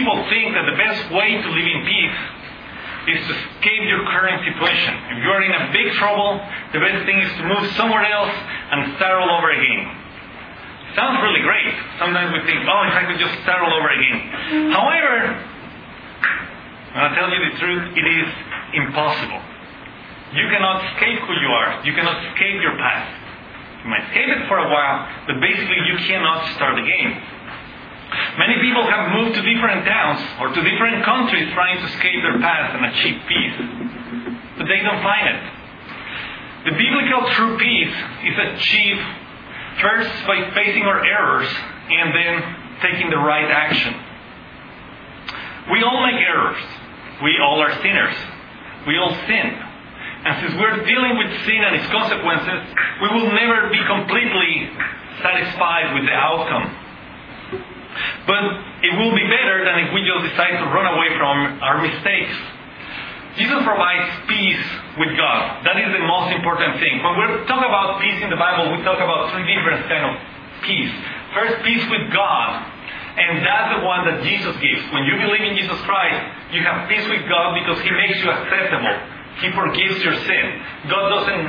people think that the best way to live in peace is to escape your current situation. If you're in a big trouble, the best thing is to move somewhere else and start all over again. Sounds really great. Sometimes we think, if I could just start all over again. However, when I tell you the truth, it is impossible. You cannot escape who you are. You cannot escape your past. You might escape it for a while, but basically you cannot start again. Many people have moved to different towns or to different countries trying to escape their past and achieve peace. But they don't find it. The biblical true peace is achieved first by facing our errors and then taking the right action. We all make errors. We all are sinners. We all sin. And since we're dealing with sin and its consequences, we will never be completely satisfied with the outcome. But it will be better than if we just decide to run away from our mistakes. Jesus provides peace with God. That is the most important thing. When we talk about peace in the Bible, we talk about three different kinds of peace. First, peace with God. And that's the one that Jesus gives. When you believe in Jesus Christ, you have peace with God because He makes you acceptable. He forgives your sin. God doesn't,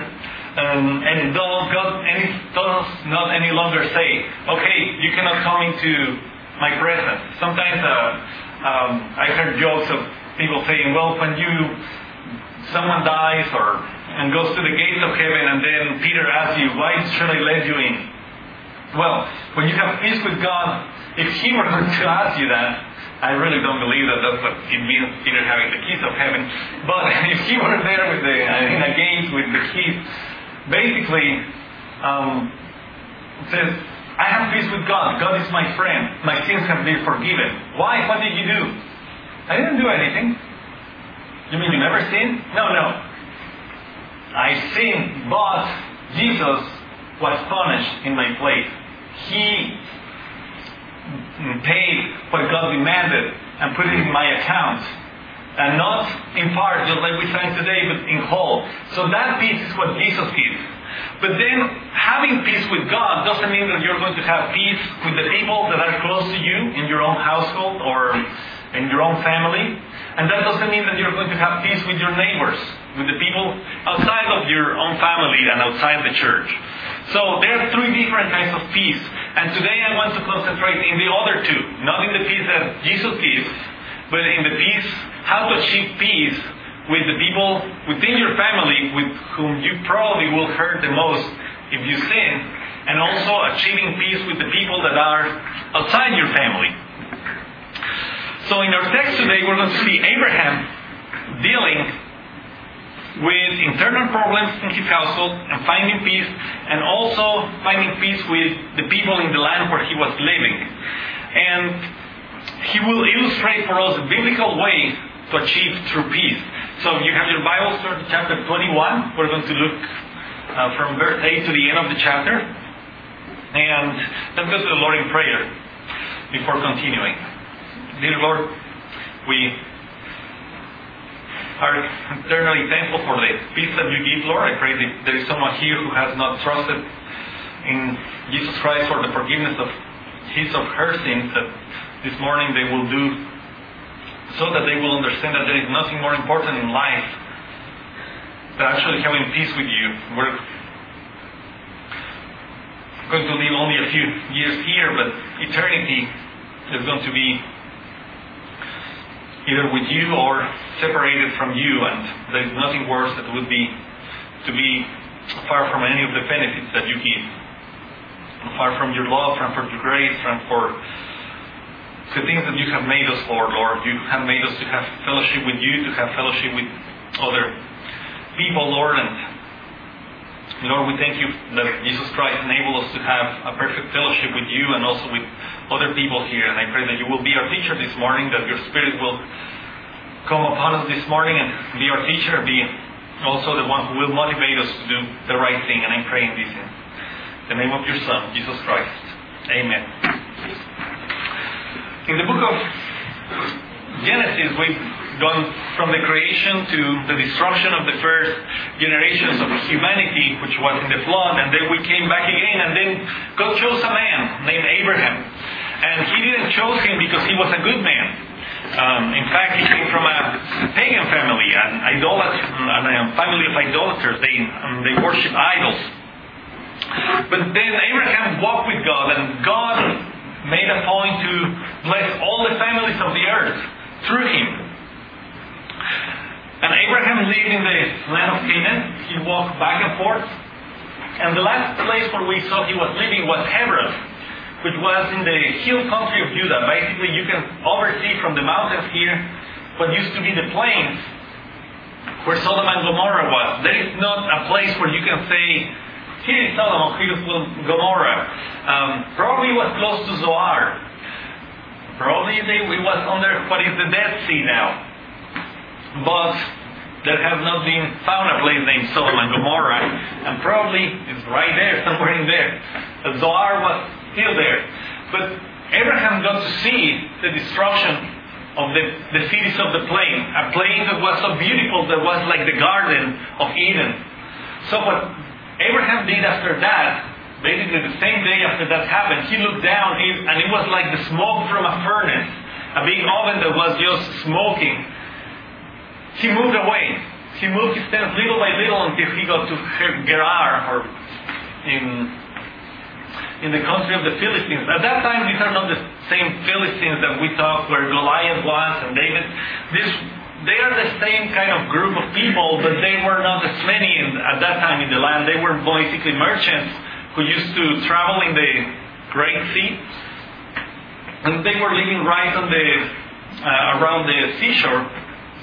does not any longer say, okay, you cannot come into my presence. Sometimes I heard jokes of people saying, well, when someone dies and goes to the gates of heaven, and then Peter asks you, why should I let you in? Well, when you have peace with God, if He were to ask you that, I really don't believe that that's what it means, Peter having the keys of heaven. But if He were there in a gate with the keys, basically, it says, I have peace with God. God is my friend. My sins have been forgiven. Why? What did you do? I didn't do anything. You mean you never sinned? No. I sinned, but Jesus was punished in my place. He paid what God demanded and put it in my account. And not in part, just like we sang today, but in whole. So that peace is what Jesus gives. But then, having peace with God doesn't mean that you're going to have peace with the people that are close to you in your own household or in your own family. And that doesn't mean that you're going to have peace with your neighbors, with the people outside of your own family and outside the church. So there are three different kinds of peace. And today I want to concentrate in the other two. Not in the peace that Jesus gives, but in the peace, how to achieve peace with the people within your family with whom you probably will hurt the most if you sin. And also achieving peace with the people that are outside your family. So in our text today, we're going to see Abraham dealing with internal problems in his household and finding peace, and also finding peace with the people in the land where he was living. And he will illustrate for us a biblical way to achieve true peace. So if you have your Bibles, turn to chapter 21. We're going to look from verse 8 to the end of the chapter. And let's go to the Lord in prayer before continuing. Dear Lord, we are eternally thankful for the peace that you give, Lord. I pray that there is someone here who has not trusted in Jesus Christ for the forgiveness of his or her sins, that this morning they will do, so that they will understand that there is nothing more important in life than actually having peace with you. We're going to live only a few years here, but eternity is going to be either with you or separated from you, and there is nothing worse that would be to be far from any of the benefits that you give, far from your love, from your grace, from for the things that you have made us for, Lord. You have made us to have fellowship with you, to have fellowship with other people, Lord. And Lord, we thank you that Jesus Christ enabled us to have a perfect fellowship with you and also with other people here. And I pray that you will be our teacher this morning, that your Spirit will come upon us this morning and be our teacher, be also the one who will motivate us to do the right thing. And I'm praying this in the name of your Son, Jesus Christ. Amen. In the book of Genesis, we've gone from the creation to the destruction of the first generations of humanity, which was in the flood, and then we came back again, and then God chose a man named Abraham. And he didn't choose him because he was a good man. In fact, he came from a pagan family, a family of idolaters. They worship idols. But then Abraham walked with God, and God made a point to bless all the families of the earth through him. And Abraham lived in the land of Canaan. He walked back and forth. And the last place where we saw he was living was Hebron, which was in the hill country of Judah. Basically, you can oversee from the mountains here what used to be the plains where Sodom and Gomorrah was. There is not a place where you can say, here is Sodom or here is Gomorrah. Probably it was close to Zoar. Probably it was under what is the Dead Sea now. But there has not been found a place named Sodom and Gomorrah. And probably it's right there, somewhere in there. Zoar was still there. But Abraham got to see the destruction of the cities of the plain. A plain that was so beautiful that was like the Garden of Eden. So what Abraham did after that, basically the same day after that happened, he looked down and it was like the smoke from a furnace. A big oven that was just smoking. He moved away. He moved his tent little by little until he got to Gerar, or in the country of the Philistines. At that time, these are not the same Philistines that we thought where Goliath was and David. They are the same kind of group of people, but they were not as many at that time in the land. They were basically merchants who used to travel in the Great Sea, and they were living right on around the seashore.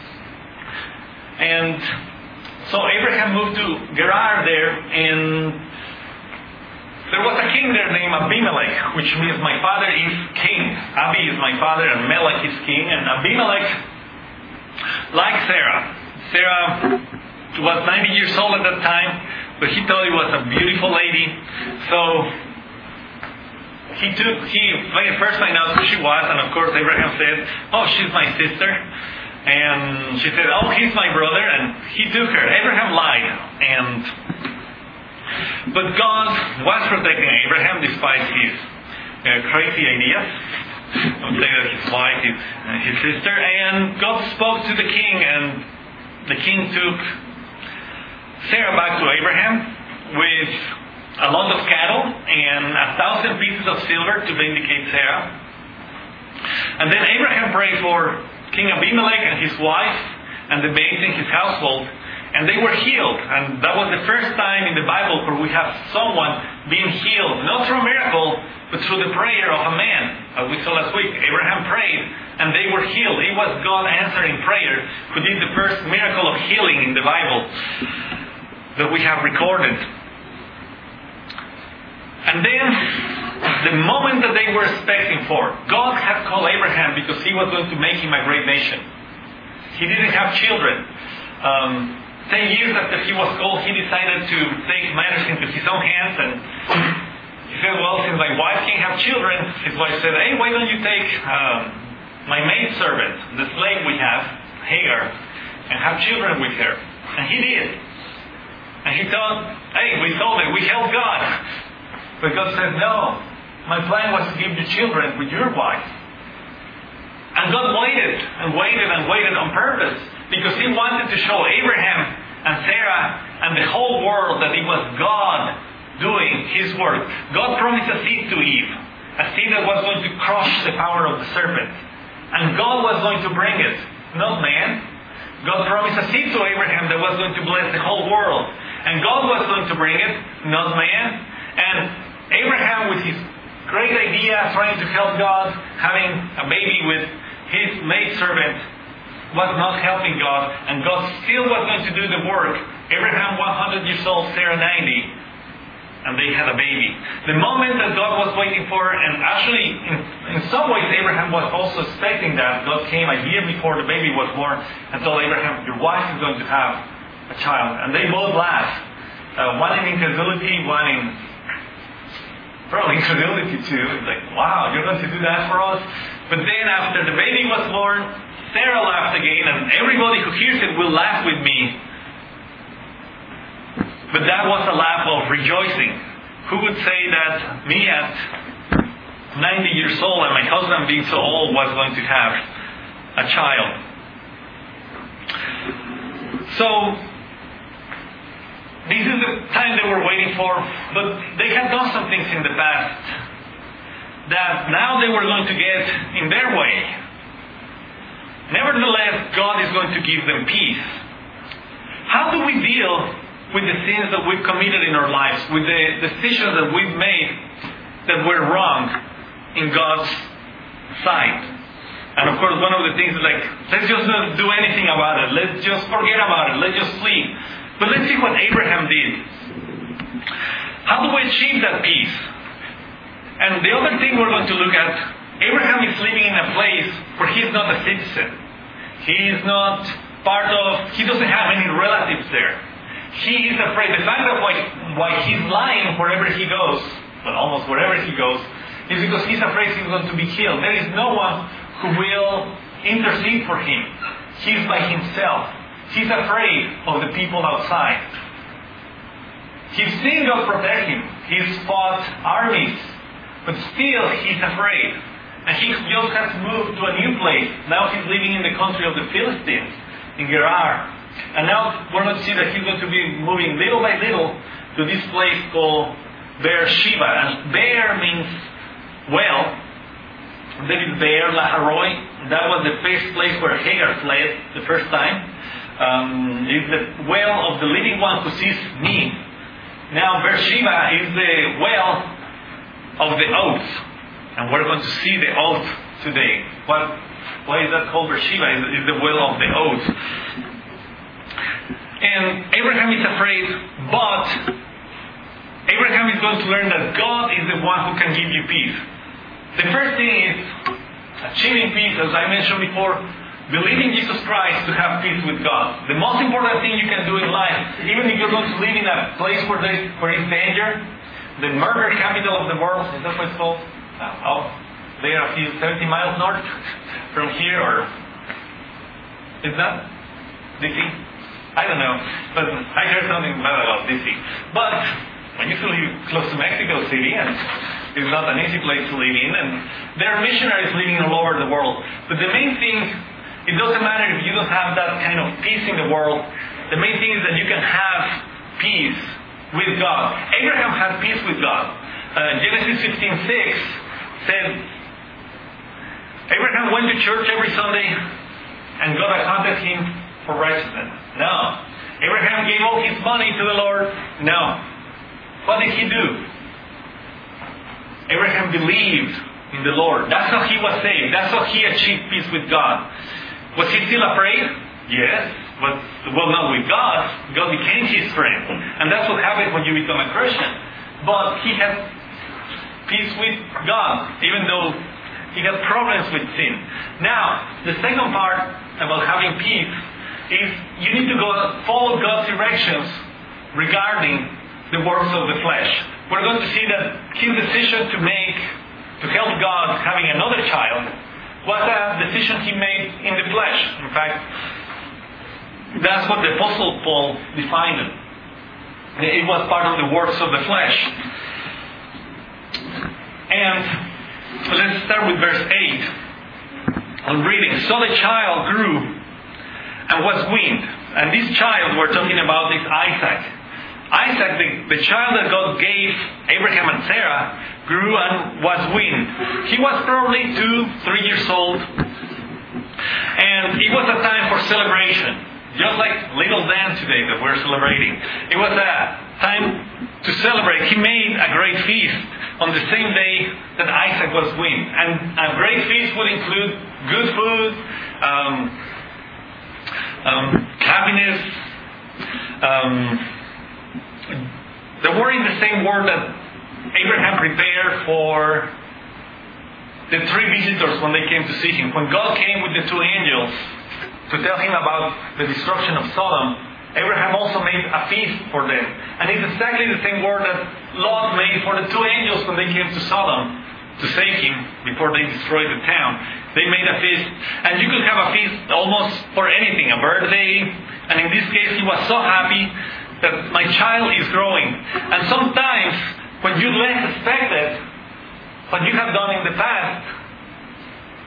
And so Abraham moved to Gerar there, and there was a king there named Abimelech, which means my father is king. Abi is my father, and Melech is king. And Abimelech liked Sarah. Sarah was 90 years old at that time, but he thought it was a beautiful lady. So he first found out who she was, and of course Abraham said, "Oh, she's my sister." And she said, "Oh, he's my brother," and he took her. Abraham lied, but God was protecting Abraham despite his crazy ideas. I would say that his wife is his sister. And God spoke to the king, and the king took Sarah back to Abraham with a lot of cattle and 1,000 pieces of silver to vindicate Sarah. And then Abraham prayed for King Abimelech and his wife and the babes in his household, and they were healed. And that was the first time in the Bible where we have someone being healed, not through a miracle, but through the prayer of a man. As we saw last week, Abraham prayed and they were healed. It was God answering prayer who did the first miracle of healing in the Bible that we have recorded. And then, the moment that they were expecting for, God had called Abraham because he was going to make him a great nation. He didn't have children. 10 years after he was called, he decided to take matters into his own hands, and he said, "Well, since my wife can't have children," his wife said, "Hey, why don't you take my maidservant, the slave we have, Hagar, and have children with her?" And he did. And he thought, "Hey, we told it, we helped God." But God said, "No, my plan was to give you children with your wife." And God waited and waited and waited on purpose because He wanted to show Abraham and Sarah and the whole world that it was God doing His work. God promised a seed to Eve, a seed that was going to crush the power of the serpent. And God was going to bring it, not man. God promised a seed to Abraham that was going to bless the whole world. And God was going to bring it, not man. And Abraham, with his great idea, trying to help God, having a baby with his maidservant, was not helping God, and God still was going to do the work. Abraham 100 years old, Sarah 90, and they had a baby. The moment that God was waiting for, and actually in some ways Abraham was also expecting that, God came a year before the baby was born and told Abraham, "Your wife is going to have a child." And they both laughed. One in incredulity, one in probably incredulity too. It's like, "Wow, you're going to do that for us?" But then after the baby was born, Sarah laughed again, and everybody who hears it will laugh with me. But that was a laugh of rejoicing. Who would say that me at 90 years old and my husband being so old was going to have a child. So, this is the time they were waiting for, but they had done some things in the past that now they were going to get in their way. Nevertheless, God is going to give them peace. How do we deal with the sins that we've committed in our lives, with the decisions that we've made that were wrong in God's sight? And of course, one of the things is like, let's just not do anything about it. Let's just forget about it. Let's just sleep. But let's see what Abraham did. How do we achieve that peace? And the other thing we're going to look at, Abraham is living in a place where he's not a citizen. He is not he doesn't have any relatives there. He is afraid. The fact that why he's lying wherever he goes, but almost wherever he goes, is because he's afraid he's going to be killed. There is no one who will intercede for him. He's by himself. He's afraid of the people outside. He's seen God protect him. He's fought armies, but still he's afraid. And he just has moved to a new place. Now he's living in the country of the Philistines, in Gerar. And now we're going to see that he's going to be moving little by little to this place called Beersheba. And Beer means well. There is Beer, Laharoi. That was the first place where Hagar fled the first time. It's the well of the living one who sees me. Now Beersheba is the well of the oath. And we're going to see the oath today. Why is that called Beersheba? It's the well of the oath. And Abraham is afraid, but Abraham is going to learn that God is the one who can give you peace. The first thing is achieving peace, as I mentioned before, believing Jesus Christ to have peace with God. The most important thing you can do in life, even if you're going to live in a place where is danger, the murder capital of the world, is that what it's called? They are a few 70 miles north from here, or is that DC? I don't know, but I heard something bad about DC. But I used to live close to Mexico City, and it's not an easy place to live in, and there are missionaries living all over the world. But the main thing, it doesn't matter if you don't have that kind of peace in the world. The main thing is that you can have peace with God. Abraham had peace with God. Genesis 15:6 said, Abraham went to church every Sunday and God accounted him for righteousness. No. Abraham gave all his money to the Lord. No. What did he do? Abraham believed in the Lord. That's how he was saved. That's how he achieved peace with God. Was he still afraid? Yes. But, not with God. God became his friend. And that's what happens when you become a Christian. But he had peace with God, even though he had problems with sin. Now, the second part about having peace is you need to follow God's directions regarding the works of the flesh. We're going to see that his decision to help God having another child was a decision he made in the flesh. In fact, that's what the Apostle Paul defined it. It was part of the works of the flesh. And let's start with verse 8. I'm reading. So the child grew and was weaned. And this child we're talking about is Isaac. Isaac, the child that God gave Abraham and Sarah, grew and was weaned. He was probably 2-3 years old. And it was a time for celebration. Just like Little Dan today that we're celebrating. It was a time to celebrate. He made a great feast on the same day that Isaac was weaned. And a great feast would include good food, happiness. They were in the same word that Abraham prepared for the 3 visitors when they came to see him. When God came with the 2 angels to tell him about the destruction of Sodom, Abraham also made a feast for them. And it's exactly the same word that Lot made for the 2 angels when they came to Sodom to save him before they destroyed the town. They made a feast. And you could have a feast almost for anything, a birthday. And in this case, he was so happy that my child is growing. And sometimes, when you least expect it, what you have done in the past,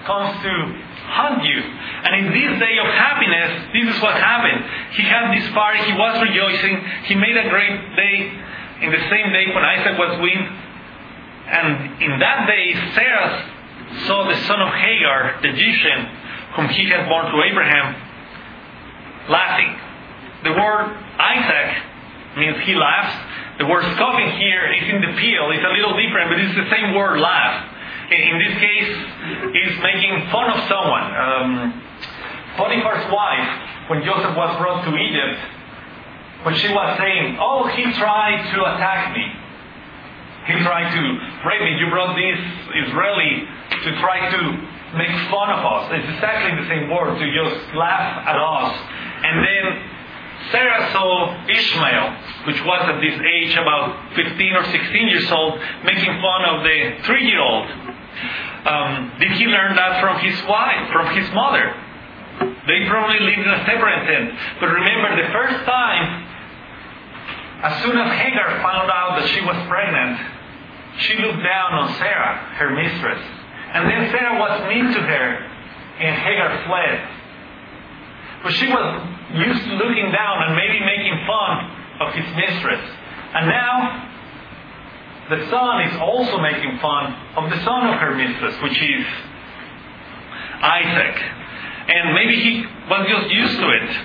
comes to hunt you. And in this day of happiness, this is what happened. He had this party, he was rejoicing, he made a great day in the same day when Isaac was weaned. And in that day, Sarah saw the son of Hagar, the Egyptian, whom he had born to Abraham, laughing. The word Isaac means he laughs. The word scoffing here is in the peel. It's a little different, but it's the same word, laugh. In this case, he's making fun of someone. Potiphar's wife, when Joseph was brought to Egypt, when she was saying, "Oh, he tried to attack me. He tried to rape me. You brought this Israeli to try to make fun of us." It's exactly the same word, to just laugh at us. And then Sarah saw Ishmael, which was at this age about 15 or 16 years old, making fun of the 3-year-old. Did he learn that from his wife, from his mother? They probably lived in a separate tent. But remember, the first time, as soon as Hagar found out that she was pregnant, she looked down on Sarah, her mistress. And then Sarah was mean to her, and Hagar fled. But she was used to looking down and maybe making fun of his mistress. And now, the son is also making fun of the son of her mistress, which is Isaac. And maybe he was just used to it.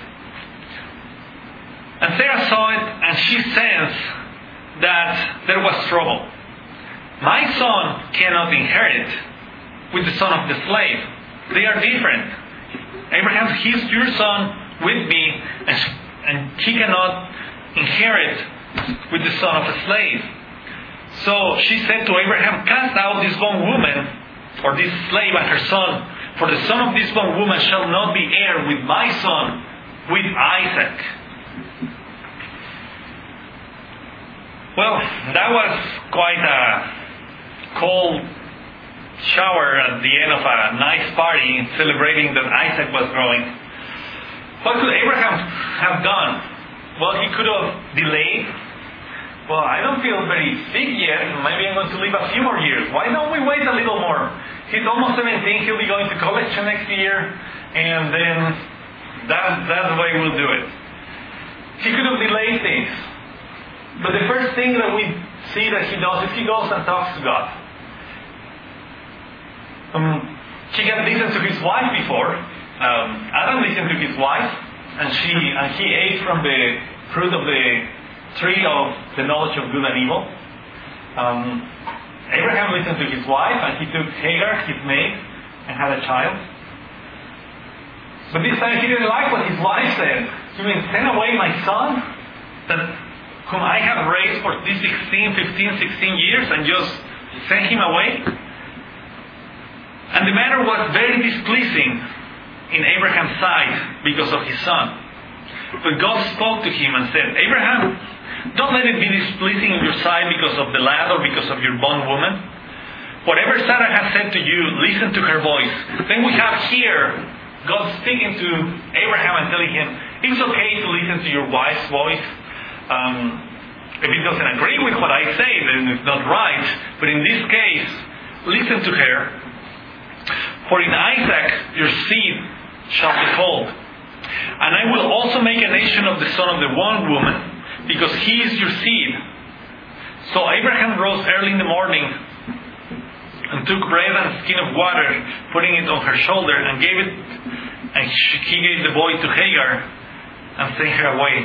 And Sarah saw it, and she sensed that there was trouble. My son cannot inherit with the son of the slave. They are different. Abraham, he's your son with me, and he cannot inherit with the son of a slave. So she said to Abraham, "Cast out this bondwoman, or this slave and her son, for the son of this bondwoman shall not be heir with my son, with Isaac." Well, that was quite a cold shower at the end of a nice party celebrating that Isaac was growing. What could Abraham have done? Well, he could have delayed. Well, I don't feel very sick yet. Maybe I'm going to live a few more years. Why don't we wait a little more? He's almost 17. He'll be going to college next year. And then that's the way we'll do it. He could have delayed things. But the first thing that we see that he does is he goes and talks to God. He had listened to his wife before. Adam listened to his wife, and he ate from the fruit of the tree of the knowledge of good and evil. Abraham listened to his wife, and he took Hagar, his maid, and had a child. But this time he didn't like what his wife said. You mean send away my son, whom I have raised for these 16 years, and just send him away? And the matter was very displeasing in Abraham's sight because of his son. But God spoke to him and said, "Abraham, don't let it be displeasing in your sight because of the lad or because of your bondwoman. Whatever Sarah has said to you, listen to her voice." Then we have here God speaking to Abraham and telling him, it's okay to listen to your wife's voice. If it doesn't agree with what I say, then it's not right. But in this case, listen to her. "For in Isaac your seed shall be called. And I will also make a nation of the son of the one woman, because he is your seed." So Abraham rose early in the morning and took bread and a skin of water, putting it on her shoulder, and gave it, and he gave the boy to Hagar and sent her away.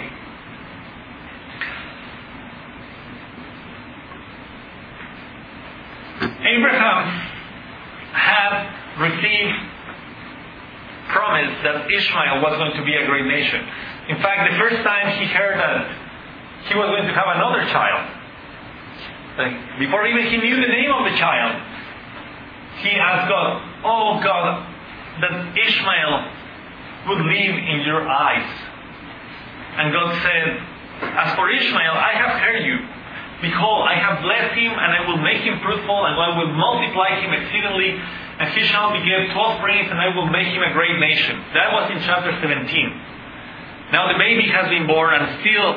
Abraham had received promise that Ishmael was going to be a great nation. In fact, the first time he heard that he was going to have another child, before even he knew the name of the child, he asked God, "Oh God, that Ishmael would live in your eyes." And God said, "As for Ishmael, I have heard you. Behold, I have blessed him, and I will make him fruitful, and I will multiply him exceedingly, and he shall beget 12 princes, and I will make him a great nation." That was in chapter 17. Now the baby has been born, and still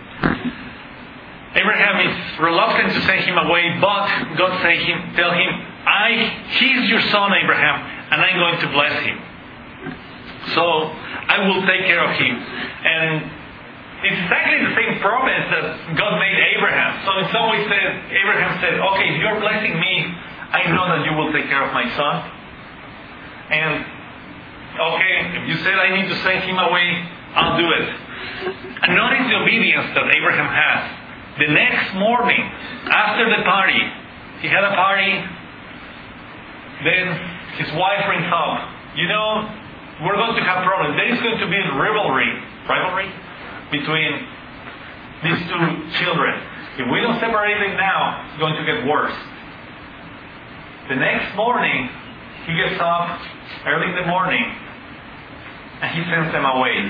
Abraham is reluctant to send him away, but God tell him, he is your son, Abraham. and I'm going to bless him. So I will take care of him. And it's exactly the same promise that God made Abraham. So in some ways, Abraham said, okay, if you're blessing me, I know that you will take care of my son. And okay, if you said I need to send him away, I'll do it. And notice the obedience that Abraham has. The next morning, after the party, he had a party, then his wife brings up, we're going to have problems. There is going to be rivalry between these two children. If we don't separate them now, it's going to get worse. The next morning, he gets up early in the morning and he sends them away.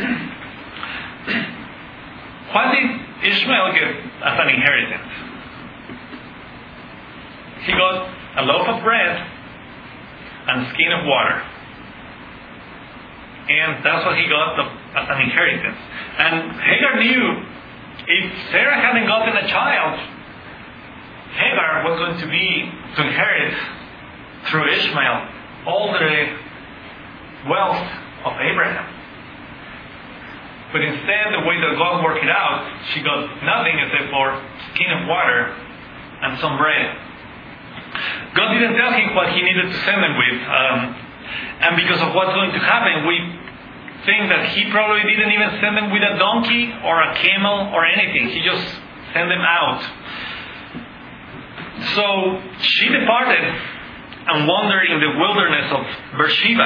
What did Ishmael get as an inheritance? He got a loaf of bread and a skin of water. And that's what he got as an inheritance. And Hagar knew if Sarah hadn't gotten a child, Hagar was going to inherit through Ishmael all the wealth of Abraham. But instead, the way that God worked it out, she got nothing except for skin of water and some bread. God didn't tell him what he needed to send them with. And because of what's going to happen, we think that he probably didn't even send them with a donkey or a camel or anything. He just sent them out. So she departed and wandered in the wilderness of Beersheba.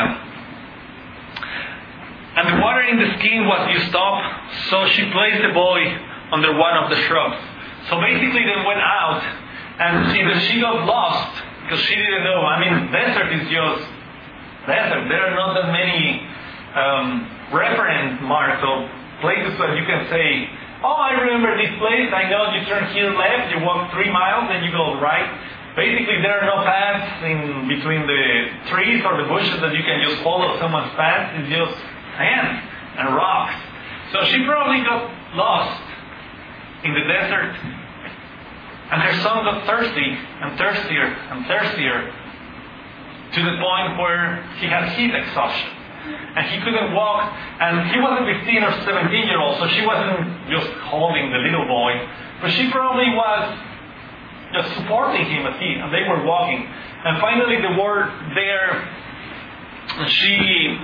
And the water in the skin was used up, so she placed the boy under one of the shrubs. So basically they went out, and either she got lost, because she didn't know. Desert is just desert. There are not that many reference marks of places that you can say, oh, I remember this place. I know you turn here left, you walk 3 miles, then you go right. Basically, there are no paths in between the trees or the bushes that you can just follow someone's path. It's just sand and rocks. So she probably got lost in the desert. And her son got thirsty and thirstier and thirstier to the point where he had heat exhaustion. And he couldn't walk. And he wasn't 15 or 17-year-old, so she wasn't just holding the little boy. But she probably was just supporting him and they were walking. And finally they were there. She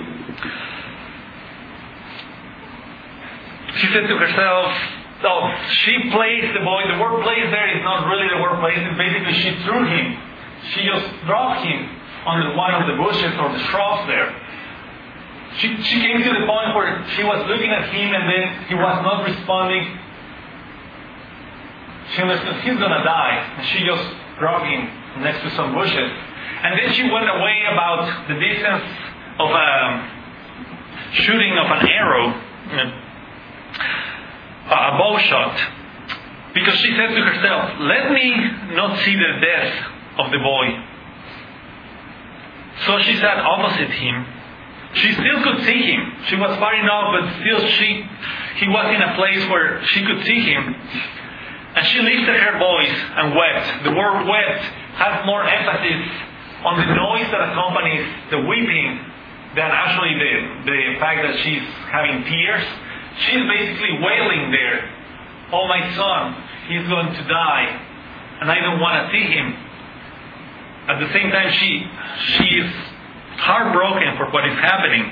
said to herself, she placed the boy. The word place there is not really the word place. It's basically she threw him. She just dropped him on one of the bushes or the shrubs there. She came to the point where she was looking at him and then he was not responding. She understood he's going to die. And she just dropped him next to some bushes. And then she went away about the distance of a shooting of an arrow, a bow shot. Because she said to herself, let me not see the death of the boy. So she sat opposite him. She still could see him. She was far enough, but still he was in a place where she could see him. And she lifted her voice and wept. The word wept has more emphasis on the noise that accompanies the weeping than actually the fact that she's having tears. She's basically wailing there. Oh, my son, he's going to die, and I don't want to see him. At the same time, she is heartbroken for what is happening.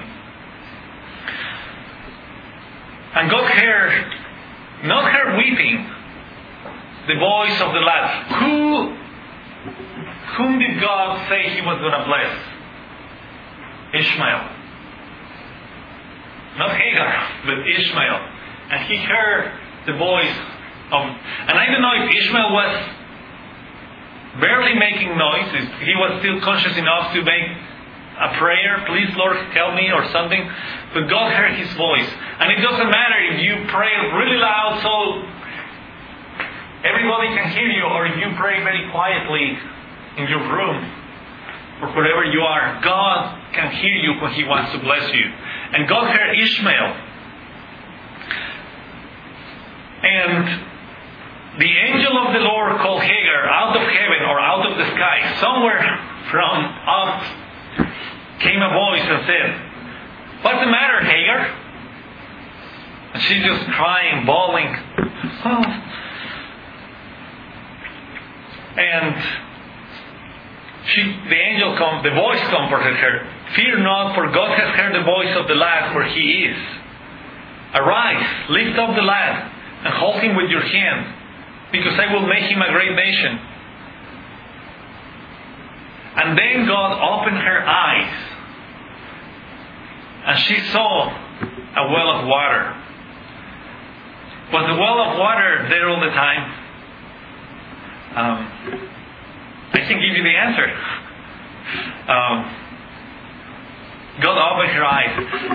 And God heard, not her weeping, the voice of the lad. Whom did God say He was going to bless? Ishmael. Not Hagar, but Ishmael. And He heard the voice of... And I don't know if Ishmael was barely making noises. He was still conscious enough to make a prayer, please Lord help me or something. But God heard his voice. And it doesn't matter if you pray really loud so everybody can hear you, or if you pray very quietly in your room or wherever you are. God can hear you when He wants to bless you. And God heard Ishmael. And the angel of the Lord called Hagar out of heaven or out of the sky, somewhere from up came a voice and said, "What's the matter, Hagar?" And she's just crying, bawling. And the voice comforted her. "Fear not, for God has heard the voice of the lad where he is. Arise, lift up the lad, and hold him with your hand, because I will make him a great nation." And then God opened her eyes, and she saw a well of water. Was the well of water there all the time? I can give you the answer. God opened her eyes.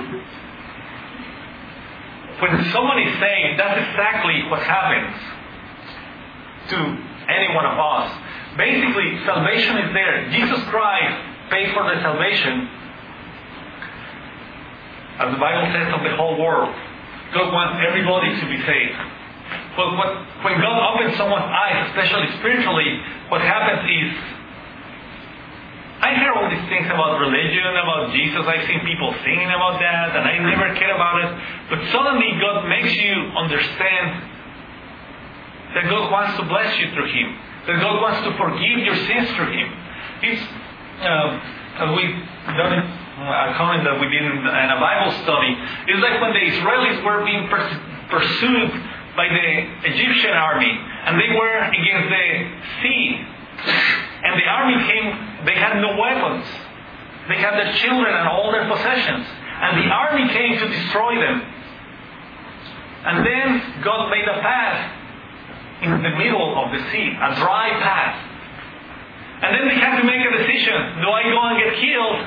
When someone is saying, that's exactly what happens to any one of us. Basically, salvation is there. Jesus Christ paid for the salvation, as the Bible says, of the whole world. God wants everybody to be saved. But when God opens someone's eyes, especially spiritually, what happens is, I hear all these things about religion, about Jesus. I've seen people singing about that, and I never cared about it. But suddenly God makes you understand that God wants to bless you through Him. That God wants to forgive your sins through Him. It's, as we've done it, a comment that we did in a Bible study, it's like when the Israelis were being pursued by the Egyptian army, and they were against the sea. And the army came, they had no weapons. They had their children and all their possessions. And the army came to destroy them. And then God made a path in the middle of the sea, a dry path. And then they had to make a decision. Do I go and get killed?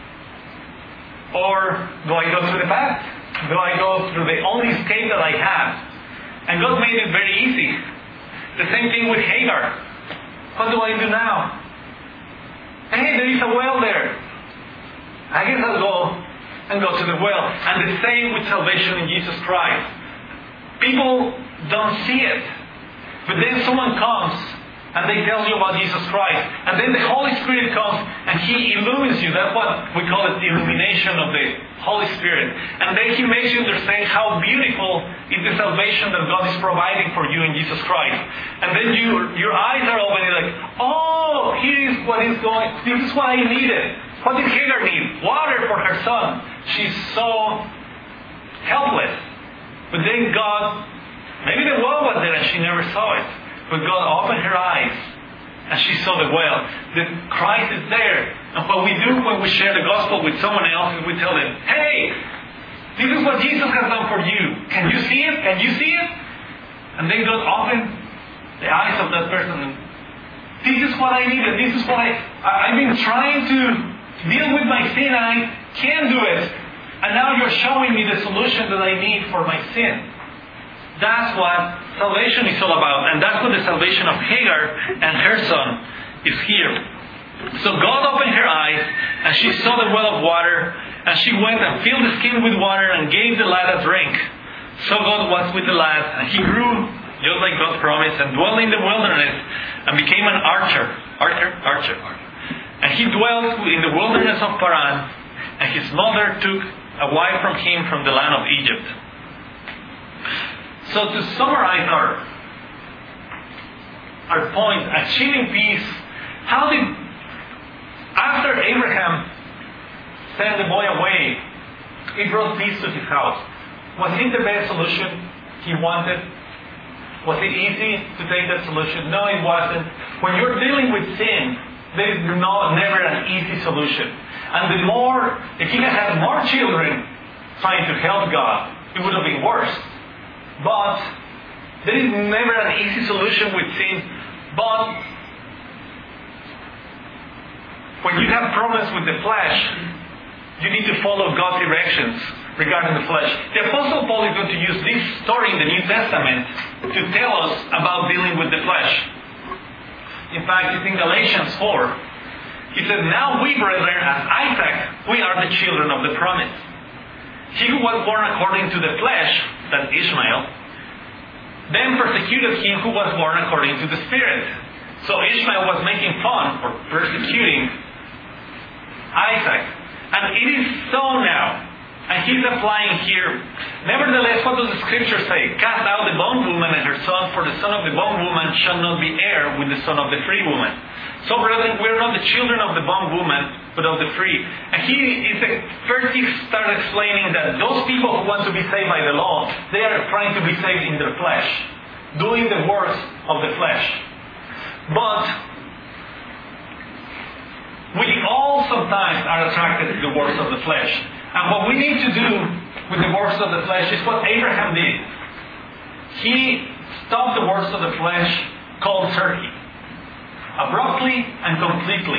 Or do I go through the path? Do I go through the only escape that I have? And God made it very easy. The same thing with Hagar. What do I do now? Hey, there is a well there. I guess I'll go to the well. And the same with salvation in Jesus Christ. People don't see it. But then someone comes and they tell you about Jesus Christ. And then the Holy Spirit comes and He illumines you. That's what we call it, the illumination of the Holy Spirit. And then He makes you understand how beautiful is the salvation that God is providing for you in Jesus Christ. And then your eyes are open and you're like, oh, here is what is going. This is what I needed. What did Hagar need? Water for her son. She's so helpless. But then God, maybe the well was there and she never saw it. But God opened her eyes and she saw the well. That Christ is there. And what we do when we share the gospel with someone else is we tell them, hey, this is what Jesus has done for you. Can you see it? Can you see it? And then God opened the eyes of that person. And this is what I needed. This is what I've been trying to deal with my sin and I can't do it. And now you're showing me the solution that I need for my sin. That's what salvation is all about. And that's what the salvation of Hagar and her son is here. So God opened her eyes and she saw the well of water, and she went and filled the skin with water and gave the lad a drink. So God was with the lad, and he grew just like God promised, and dwelt in the wilderness and became an archer. And he dwelt in the wilderness of Paran, and his mother took a wife from him from the land of Egypt. So to summarize our point, achieving peace, after Abraham sent the boy away, it brought peace to his house. Was it the best solution he wanted? Was it easy to take that solution? No, it wasn't. When you're dealing with sin, there is never an easy solution. And if he had had more children trying to help God, it would have been worse. But there is never an easy solution with sin. But when you have problems with the flesh, you need to follow God's directions regarding the flesh. The Apostle Paul is going to use this story in the New Testament to tell us about dealing with the flesh. In fact, it's in Galatians 4. He said, now we, brethren, as Isaac, we are the children of the promise. He who was born according to the flesh, that's Ishmael, then persecuted him who was born according to the Spirit. So Ishmael was making fun or persecuting Isaac. And it is so now. And he's applying here. Nevertheless, what does the scripture say? Cast out the bondwoman and her son, for the son of the bondwoman shall not be heir with the son of the free woman. So, brethren, we are not the children of the bondwoman, but of the free. And first he started explaining that those people who want to be saved by the law, they are trying to be saved in their flesh, doing the works of the flesh. But we all sometimes are attracted to the works of the flesh. And what we need to do with the works of the flesh is what Abraham did. He stopped the works of the flesh cold turkey, abruptly and completely.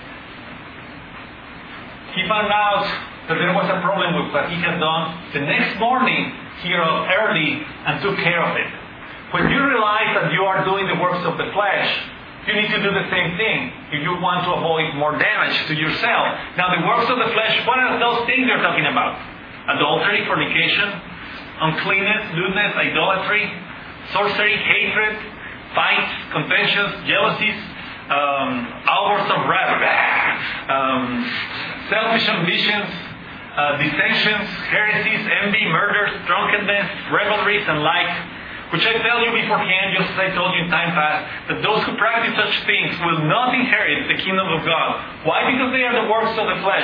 He found out that there was a problem with what he had done. The next morning, he got up early and took care of it. When you realize that you are doing the works of the flesh, you need to do the same thing if you want to avoid more damage to yourself. Now, the works of the flesh, what are those things they're talking about? Adultery, fornication, uncleanness, lewdness, idolatry, sorcery, hatred, fights, contentions, jealousies, outbursts of wrath, selfish ambitions, dissensions, heresies, envy, murders, drunkenness, revelries, and like. Which I tell you beforehand, just as I told you in time past, that those who practice such things will not inherit the kingdom of God. Why? Because they are the works of the flesh.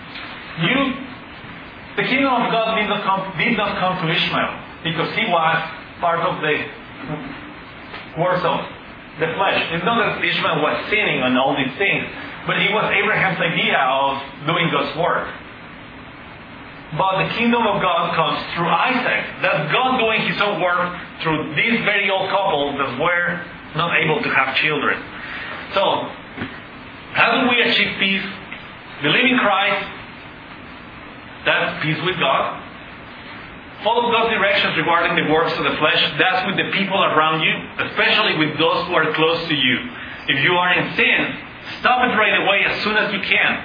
The kingdom of God did not come to Ishmael, because he was part of the works of the flesh. It's not that Ishmael was sinning on all these things, but it was Abraham's idea of doing God's work. But the kingdom of God comes through Isaac. That's God doing His own work through this very old couple that were not able to have children. So, how do we achieve peace? Believe in Christ. That's peace with God. Follow God's directions regarding the works of the flesh. That's with the people around you, especially with those who are close to you. If you are in sin, stop it right away as soon as you can.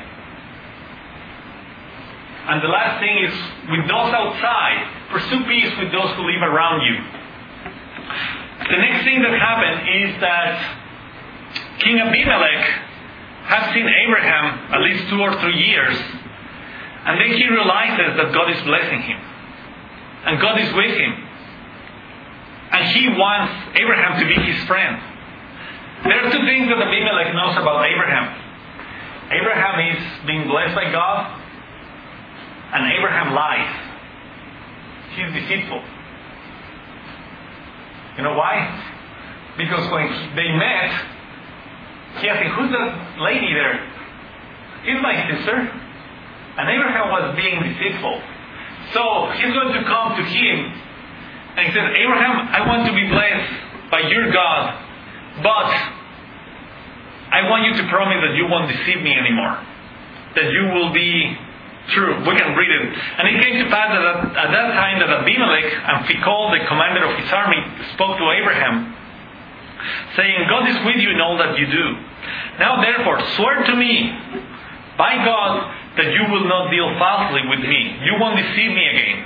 And the last thing is, with those outside, pursue peace with those who live around you. The next thing that happened is that King Abimelech has seen Abraham at least 2 or 3 years, and then he realizes that God is blessing him, and God is with him, and he wants Abraham to be his friend. There are 2 things that Abimelech knows about Abraham. Abraham is being blessed by God, and Abraham lies. He's deceitful. You know why? Because when they met, he asked him, "Who's that lady there?" "It's my sister." And Abraham was being deceitful. So he's going to come to him and he says, "Abraham, I want to be blessed by your God, but I want you to promise that you won't deceive me anymore. That you will be true." We can read it. "And it came to pass that at that time that Abimelech and Phicol, the commander of his army, spoke to Abraham, saying, God is with you in all that you do. Now therefore, swear to me by God that you will not deal falsely with me. You won't deceive me again,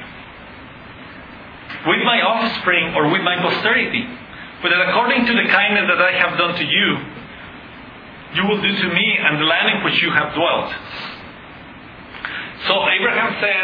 with my offspring or with my posterity, but that according to the kindness that I have done to you, you will do to me and the land in which you have dwelt." So Abraham said,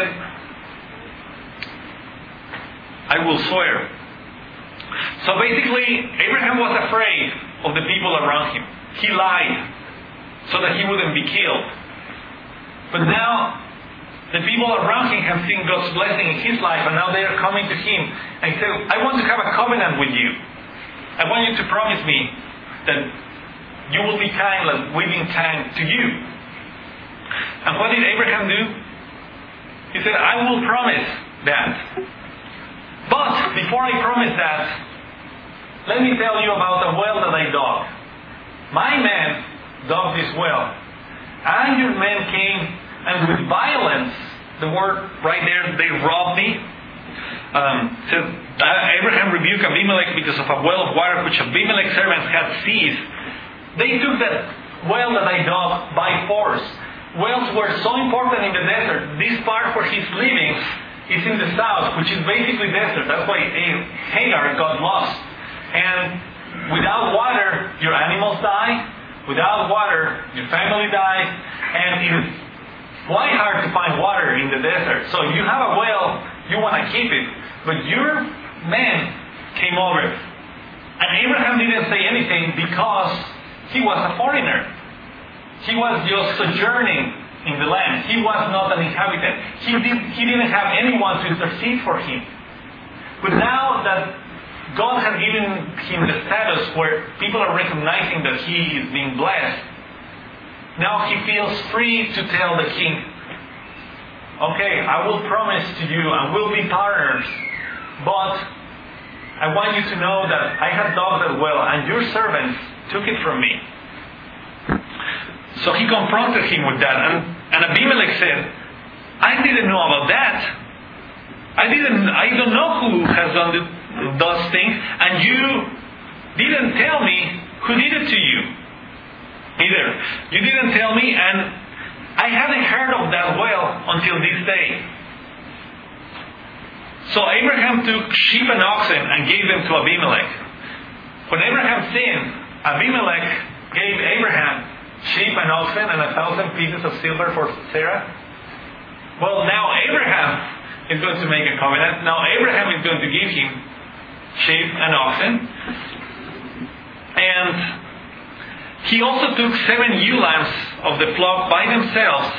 "I will swear." So basically, Abraham was afraid of the people around him. He lied so that he wouldn't be killed. But now, the people around him have seen God's blessing in his life, and now they are coming to him and he said, "I want to have a covenant with you. I want you to promise me that you will be kind like we've been kind to you." And what did Abraham do? He said, "I will promise that. But before I promise that, let me tell you about a well that I dug. My men dug this well, and your men came, and with violence," the word right there, "they robbed me." So Abraham rebuked Abimelech because of a well of water which Abimelech's servants had seized. They took that well that I dug by force. Wells were so important in the desert. This part where he's living is in the south, which is basically desert. That's why Hagar got lost. And without water, your animals die. Without water, your family dies. And Why hard to find water in the desert? So you have a well, you want to keep it, but your men came over. And Abraham didn't say anything because he was a foreigner. He was just sojourning in the land. He was not an inhabitant. He didn't have anyone to intercede for him. But now that God has given him the status where people are recognizing that he is being blessed, now he feels free to tell the king, okay, I will promise to you and we'll be partners, but I want you to know that I have dug that well and your servants took it from me. So he confronted him with that, and Abimelech said, I didn't know about that. I don't know who has done those things, and you didn't tell me who did it to you. Either. You didn't tell me, and I haven't heard of that well until this day. So Abraham took sheep and oxen and gave them to Abimelech. When Abraham sinned, Abimelech gave Abraham sheep and oxen and 1,000 pieces of silver for Sarah. Well, now Abraham is going to make a covenant. Now Abraham is going to give him sheep and oxen. And he also took 7 ewe lambs of the flock by themselves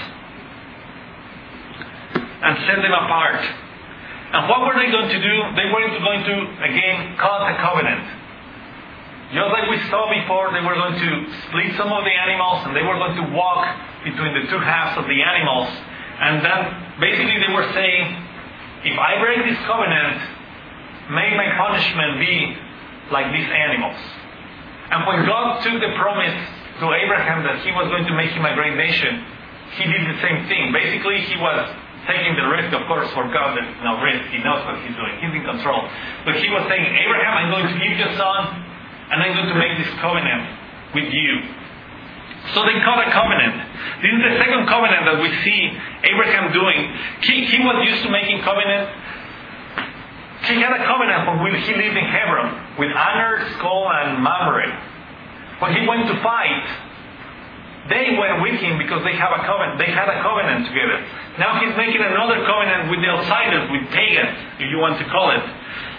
and set them apart. And what were they going to do? They were going to, again, cut a covenant. Just like we saw before, they were going to split some of the animals and they were going to walk between the two halves of the animals. And then basically they were saying, if I break this covenant, may my punishment be like these animals. And when God took the promise to Abraham that he was going to make him a great nation, he did the same thing. Basically he was taking the risk, of course, for God. There's no risk. He knows what he's doing. He's in control. But he was saying, Abraham, I'm going to give you a son, and I'm going to make this covenant with you. So they cut a covenant. This is the second covenant that we see Abraham doing. He was used to making covenant. He had a covenant when he lived in Hebron with Aner, Skol, and Mamre. When he went to fight, they went with him because they have a covenant. They had a covenant together. Now he's making another covenant with the outsiders, with pagans, if you want to call it.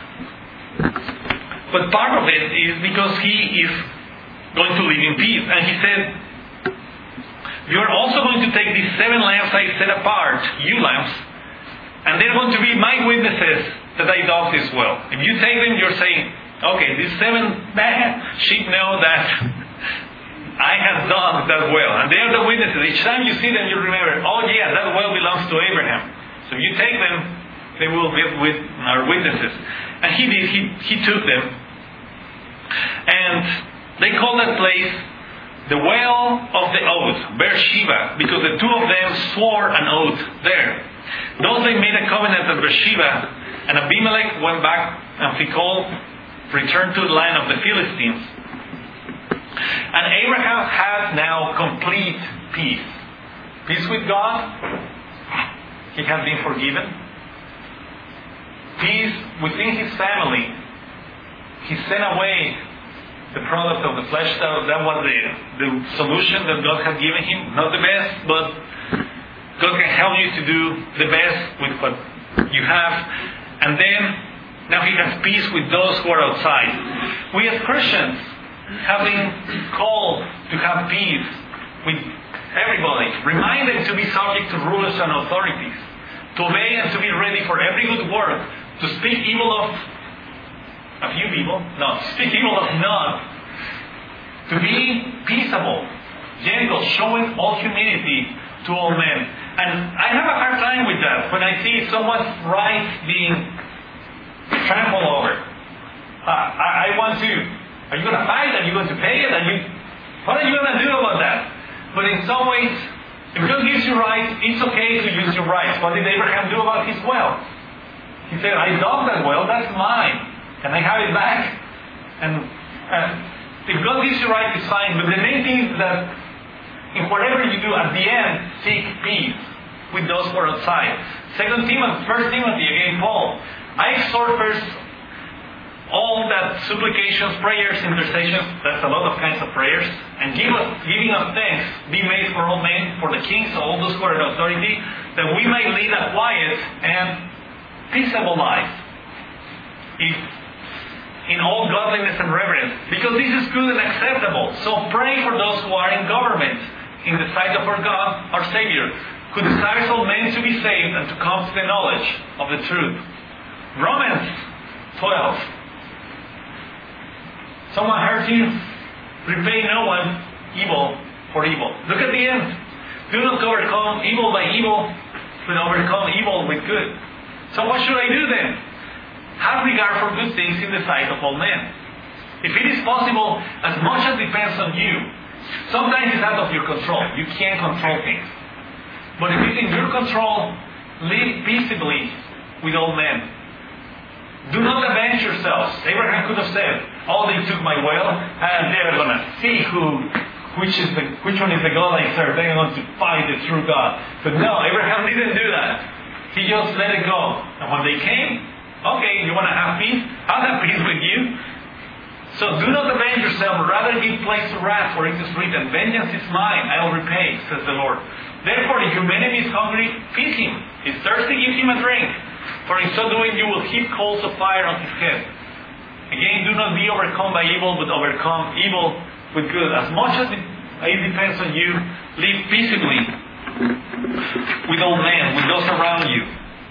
But part of it is because he is going to live in peace. And he said, you're also going to take these 7 lambs I set apart, ewe lambs, and they're going to be my witnesses that I dug this well. If you take them, you're saying, okay, these 7 sheep know that I have dug that well. And they're the witnesses. Each time you see them, you remember, oh yeah, that well belongs to Abraham. So if you take them, they will be with our witnesses. And he did. He took them. And they called that place the Well of the Oath, Beersheba, because the two of them swore an oath there. Thus they made a covenant at Beersheba, and Abimelech went back, and Phicol returned to the land of the Philistines. And Abraham had now complete peace. Peace with God. He had been forgiven. Peace within his family. He sent away the product of the flesh. That was the solution that God had given him. Not the best, but God can help you to do the best with what you have. And then, now he has peace with those who are outside. We as Christians have been called to have peace with everybody. Remind them to be subject to rulers and authorities. To obey and to be ready for every good work. To speak evil of a few people. No, speak evil of none. To be peaceable, gentle, showing all humility to all men. And I have a hard time with that when I see someone's rights being trampled over. I want to. Are you going to fight? Are you going to pay it? What are you going to do about that? But in some ways, if God gives you rights, it's okay to use your rights. What did Abraham do about his well? He said, I dug that well, that's mine. Can I have it back? And if God gives you rights, it's fine. But the main thing is that in whatever you do, at the end, seek peace with those who are outside. 1 Timothy, again, Paul. I exhort first all that supplications, prayers, intercessions, that's a lot of kinds of prayers, and giving us thanks be made for all men, for the kings, all those who are in authority, that we may lead a quiet and peaceable life, in all godliness and reverence, because this is good and acceptable. So pray for those who are in government, in the sight of our God, our Savior, who desires all men to be saved and to come to the knowledge of the truth. Romans 12. Someone hurts you, repay no one evil for evil. Look at the end. Do not overcome evil by evil, but overcome evil with good. So what should I do then? Have regard for good things in the sight of all men. If it is possible, as much as depends on you, sometimes it's out of your control. You can't control things. But if it's in your control, live peaceably with all men. Do not avenge yourselves. Abraham could have said, "Oh, they took my well, and they're going to see which one is the God I serve. They're going to fight the true God." But no, Abraham didn't do that. He just let it go. And when they came, okay, you want to have peace? I'll have peace with you. So do not avenge yourself, rather give place to wrath, for it is written, "Vengeance is mine, I will repay, says the Lord." Therefore, if your enemy is hungry, feed him. If he's thirsty, give him a drink. For in so doing, you will heap coals of fire on his head. Again, do not be overcome by evil, but overcome evil with good. As much as it depends on you, live peaceably with all men, with those around you.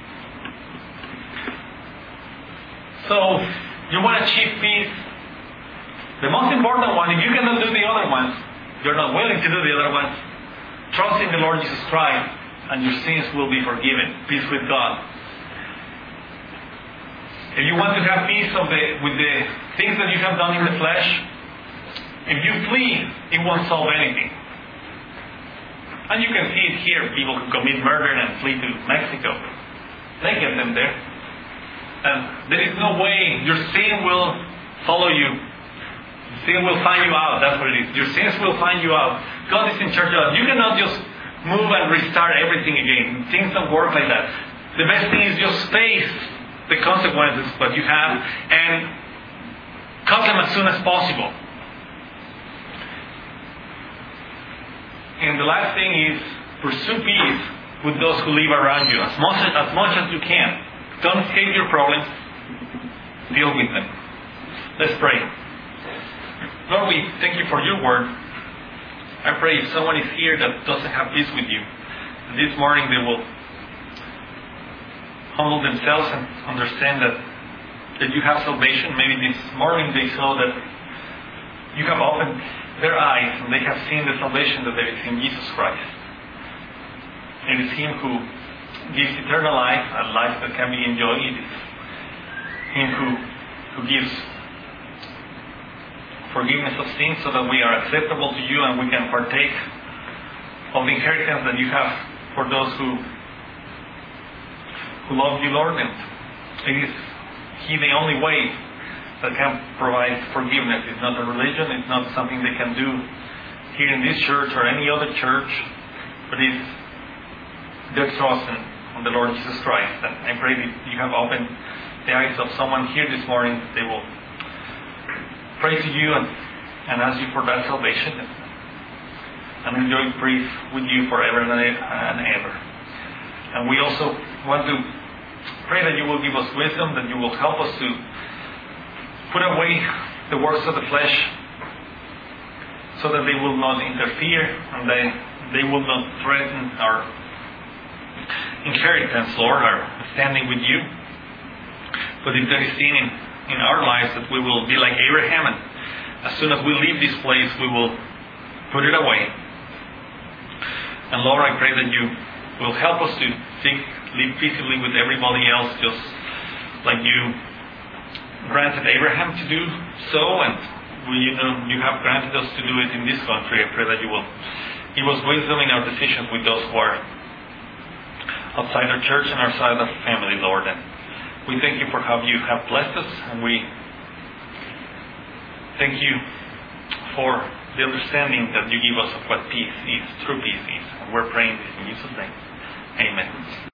So, you want to achieve peace. The most important one, if you cannot do the other ones, you're not willing to do the other ones, trust in the Lord Jesus Christ, and your sins will be forgiven. Peace with God. If you want to have peace with the things that you have done in the flesh, if you flee, it won't solve anything. And you can see it here. People who commit murder and flee to Mexico. They get them there. And there is no way your sin will follow you. Sin will find you out. That's what it is. Your sins will find you out. God is in charge of it. You cannot just move and restart everything again. Things don't work like that. The best thing is just face the consequences that you have and cut them as soon as possible. And the last thing is pursue peace with those who live around you as much as you can. Don't escape your problems. Deal with them. Let's pray. Lord, we thank you for your word. I pray if someone is here that doesn't have peace with you, this morning they will humble themselves and understand that you have salvation. Maybe this morning they saw that you have opened their eyes and they have seen the salvation that there is in Jesus Christ. It is Him who gives eternal life, a life that can be enjoyed. It is Him who gives forgiveness of sins so that we are acceptable to you and we can partake of the inheritance that you have for those who love you, Lord. And it is He the only way that can provide forgiveness. It's not a religion. It's not something they can do here in this church or any other church, but it's their trust in the Lord Jesus Christ. And I pray that you have opened the eyes of someone here this morning. They will pray to you and ask you for that salvation and enjoy peace with you forever and ever. And we also want to pray that you will give us wisdom, that you will help us to put away the works of the flesh so that they will not interfere and they will not threaten our inheritance, Lord, our standing with you. But if there is sin in our lives, that we will be like Abraham, and as soon as we leave this place, we will put it away. And Lord, I pray that you will help us to live peaceably with everybody else, just like you granted Abraham to do so, and you have granted us to do it in this country. I pray that you will give us wisdom in our decisions with those who are outside our church and outside our family, Lord. And we thank you for how you have blessed us, and we thank you for the understanding that you give us of what peace is, true peace is. And we're praying this in Jesus' name. Amen.